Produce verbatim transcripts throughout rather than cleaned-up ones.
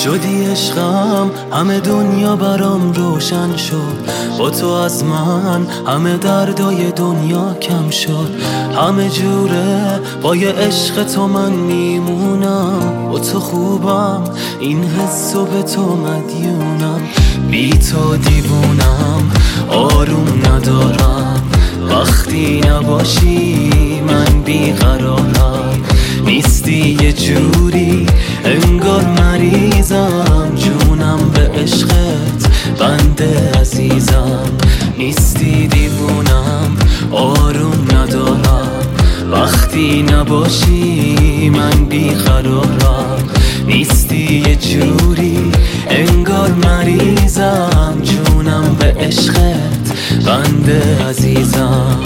شدی عشقم، همه دنیا برام روشن شد. با تو از من همه دردای دنیا کم شد. همه جوره با یه عشق تو من میمونم. با تو خوبم، این حسو به تو مدیونم. بی تو دیوونم، آروم ندارم. وقتی نباشی من بیقرارم. نیستی یه جوری انگار مریضم. جونم به عشقت بنده عزیزم. نیستی دیوونم، آروم ندارم. وقتی نباشی من بیقرارم. نیستی یه جوری انگار مریضم. جونم به عشقت بنده عزیزم.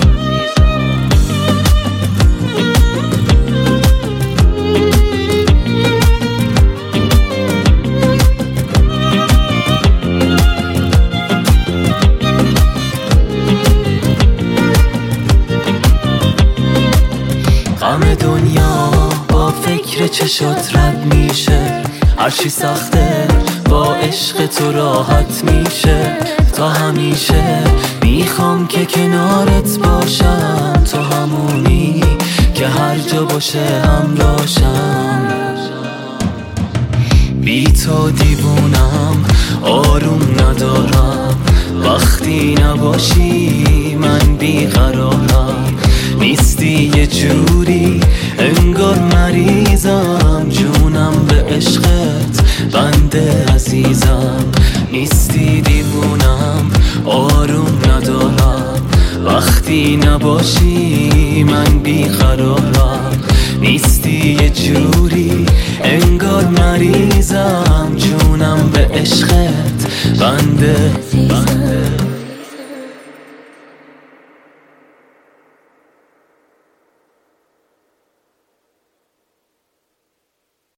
غم دنیا با فکر چشات رد میشه. هرچی سخته با عشق تو راحت میشه. تا همیشه میخوام که کنارت باشم. تو همونی که هر جا باشه همراهشم. بی تو دیوونم، آروم ندارم. وقتی نباشی من بیقرارم. نیستی یه جوری انگار مریضم. جونم به عشقت بنده عزیزم. نیستی دیوونم، آروم ندارم. وقتی نباشی من بیقرارم. نیستی یه جوری انگار مریضم. جونم به عشقت بنده